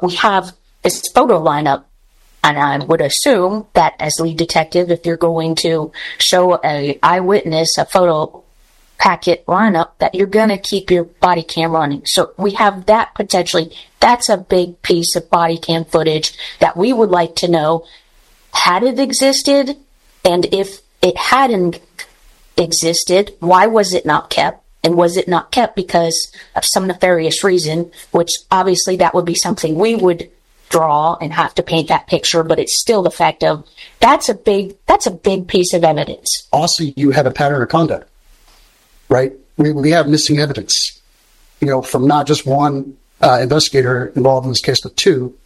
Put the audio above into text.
we have this photo lineup, and I would assume that as lead detective, if you're going to show a eyewitness a photo packet lineup, that you're going to keep your body cam running. So we have that potentially. That's a big piece of body cam footage that we would like to know, had it existed, and if it hadn't existed, why was it not kept? And was it not kept because of some nefarious reason, which obviously that would be something we would draw and have to paint that picture, but it's still the fact of that's a big piece of evidence. Also, you have a pattern of conduct, right? We have missing evidence, from not just one investigator involved in this case, but two.